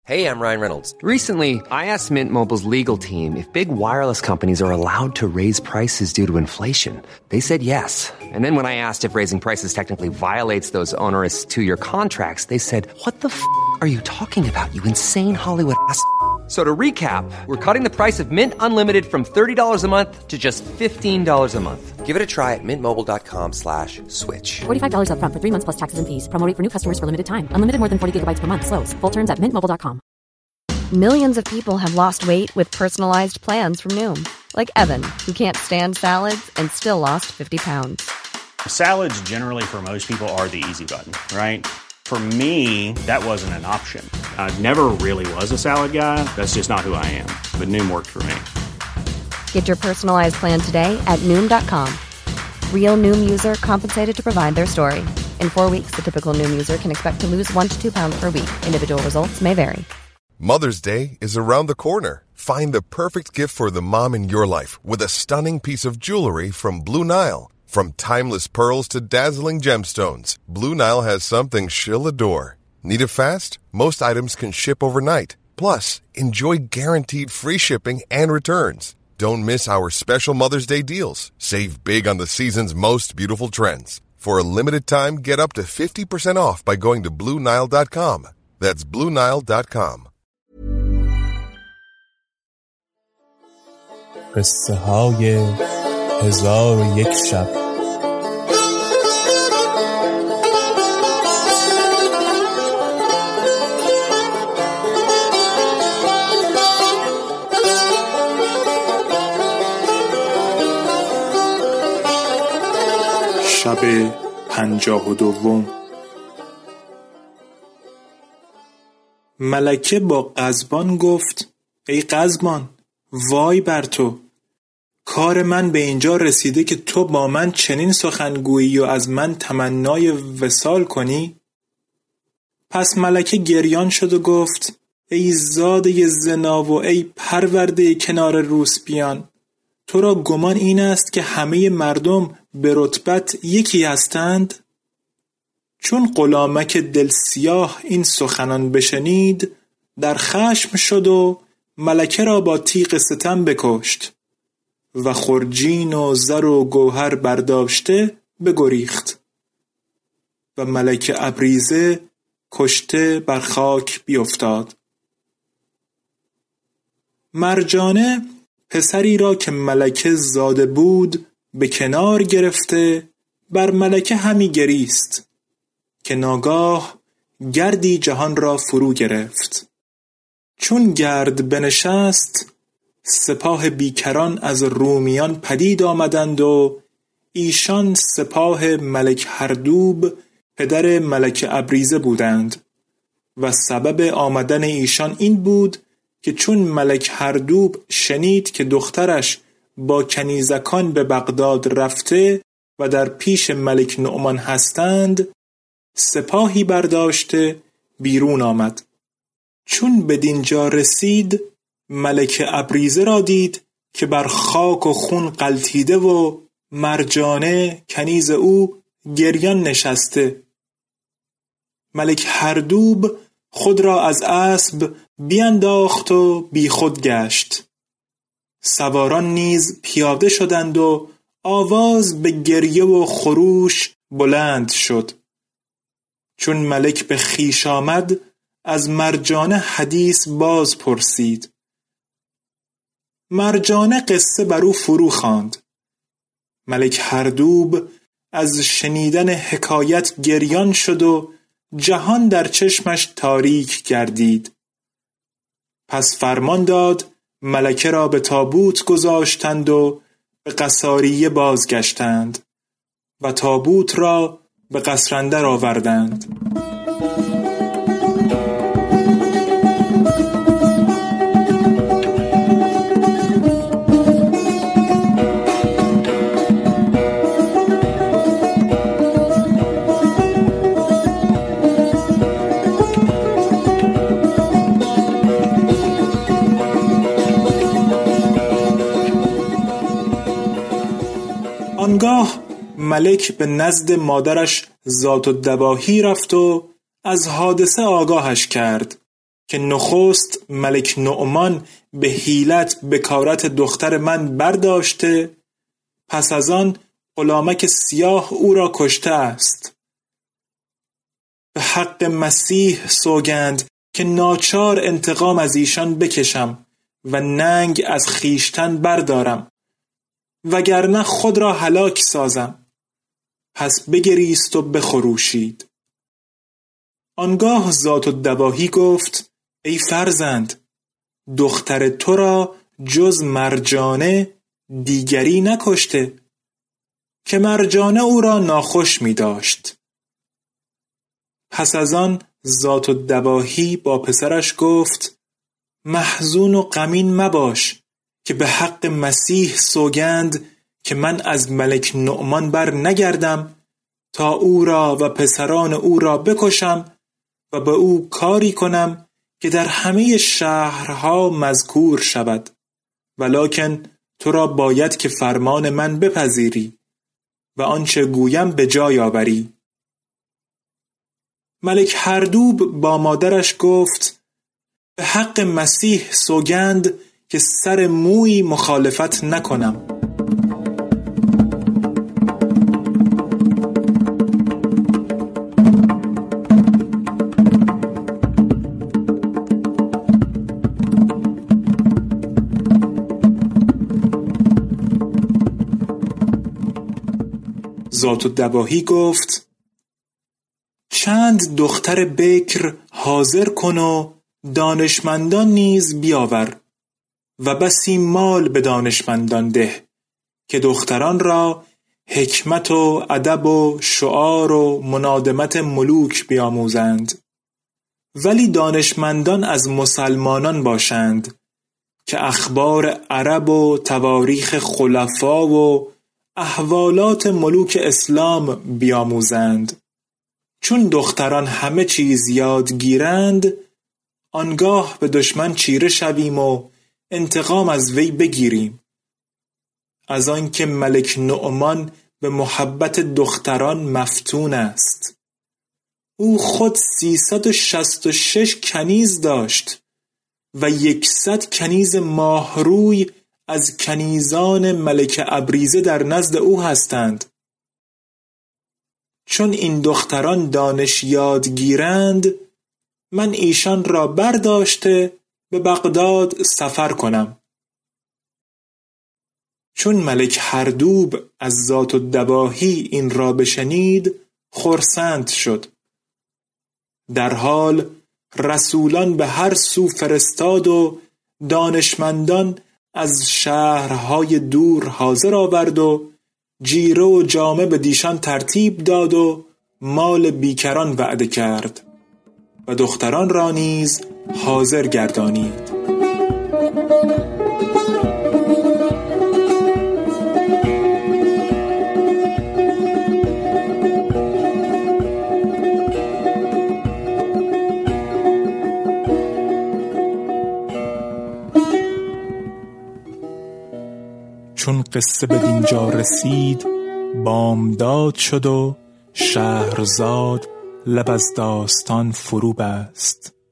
Hey, I'm Ryan Reynolds. Recently, I asked Mint Mobile's legal team if big wireless companies are allowed to raise prices due to inflation. They said yes. And then when I asked if raising prices technically violates those onerous two-year contracts, they said, "What the are you talking about, you insane Hollywood ass?" So to recap, we're cutting the price of Mint Unlimited from $30 a month to just $15 a month. Give it a try at mintmobile.com/switch. $45 up front for 3 months plus taxes and fees. Promo rate for new customers for limited time. Unlimited more than 40 gigabytes per month. Slows full terms at mintmobile.com. Millions of people have lost weight with personalized plans from Noom. Like Evan, who can't stand salads and still lost 50 pounds. Salads generally for most people are the easy button, right? For me, that wasn't an option. I never really was a salad guy. That's just not who I am. But Noom worked for me. Get your personalized plan today at Noom.com. Real Noom user compensated to provide their story. In 4 weeks, the typical Noom user can expect to lose 1 to 2 pounds per week. Individual results may vary. Mother's Day is around the corner. Find the perfect gift for the mom in your life with a stunning piece of jewelry from Blue Nile. From timeless pearls to dazzling gemstones, Blue Nile has something she'll adore. Need it fast? Most items can ship overnight. Plus, enjoy guaranteed free shipping and returns. Don't miss our special Mother's Day deals. Save big on the season's most beautiful trends. For a limited time, get up to 50% off by going to BlueNile.com. That's BlueNile.com. قصه های 1001 شب. شب 52. ملکه با قزبان گفت: ای قزبان، وای بر تو، کار من به اینجا رسیده که تو با من چنین سخنگویی و از من تمنای وصال کنی؟ پس ملکه گریان شد و گفت: ای زاده زنا و ای پرورده کنار روسپیان، تو را گمان این است که همه مردم به رتبت یکی هستند؟ چون غلامک دل سیاه این سخنان بشنید، در خشم شد و ملکه را با تیغ ستم بکشت و خرجین و زر و گوهر برداشته بگریخت و ملکه ابریزه کشته بر خاک بیفتاد. مرجانه پسری را که ملکه زاده بود به کنار گرفته بر ملکه همی گریست که ناگاه گردی جهان را فرو گرفت. چون گرد بنشست، سپاه بیکران از رومیان پدید آمدند و ایشان سپاه ملک هردوب پدر ملک ابریزه بودند و سبب آمدن ایشان این بود که چون ملک هردوب شنید که دخترش با کنیزکان به بغداد رفته و در پیش ملک نعمان هستند، سپاهی برداشته بیرون آمد. چون بدینجا رسید، ملک ابریزه را دید که بر خاک و خون غلتیده و مرجانه کنیز او گریان نشسته. ملک هردوب خود را از اسب بینداخت و بی خود گشت. سواران نیز پیاده شدند و آواز به گریه و خروش بلند شد. چون ملک به خویش آمد، از مرجانه حدیث باز پرسید. مرجانه قصه بر او فرو خواند. ملک هردوب از شنیدن حکایت گریان شد و جهان در چشمش تاریک گردید. پس فرمان داد ملکه را به تابوت گذاشتند و به قصاریه بازگشتند و تابوت را به قصر اندر آوردند. آنگاه ملک به نزد مادرش ذات الدواهی رفت و از حادثه آگاهش کرد که نخست ملک نعمان به حیلت بکارت دختر من برداشته، پس از آن غلامک سیاه او را کشته است. به حق مسیح سوگند که ناچار انتقام از ایشان بکشم و ننگ از خیشتن بردارم، وگرنه خود را هلاک سازم. پس بگریست و بخروشید. آنگاه ذات الدواهی گفت: ای فرزند، دختر تو را جز مرجانه دیگری نکشته، که مرجانه او را ناخوش می داشت. پس از آن ذات الدواهی با پسرش گفت: محزون و غمین مباش که به حق مسیح سوگند که من از ملک نعمان بر نگردم تا او را و پسران او را بکشم و به او کاری کنم که در همه شهرها مذکور شود، ولکن تو را باید که فرمان من بپذیری و آنچه گویم به جای آوری. ملک هردوب با مادرش گفت: به حق مسیح سوگند که سر مویی مخالفت نکنم. ذات الدواهی گفت: چند دختر بکر حاضر کن و دانشمندان نیز بیاور و بسی مال به دانشمندان ده که دختران را حکمت و ادب و شعار و منادمت ملوک بیاموزند، ولی دانشمندان از مسلمانان باشند که اخبار عرب و تواریخ خلفا و احوالات ملوک اسلام بیاموزند. چون دختران همه چیز یاد گیرند، آنگاه به دشمن چیره شویم و انتقام از وی بگیریم. از آنکه ملک نعمان به محبت دختران مفتون است. او خود 366 کنیز داشت و 100 کنیز ماهروی از کنیزان ملک ابریزه در نزد او هستند. چون این دختران دانش یاد گیرند، من ایشان را برداشته به بغداد سفر کنم. چون ملک هردوب از ذات الدواهی این را بشنید، خرسند شد. در حال رسولان به هر سو فرستاد و دانشمندان از شهرهای دور حاضر آورد و جیره و جامه به دیشان ترتیب داد و مال بیکران وعده کرد و دختران را نیز حاضر گردانید. چون قصه به دینجا رسید، بامداد شد و شهرزاد لب از داستان فرو بست.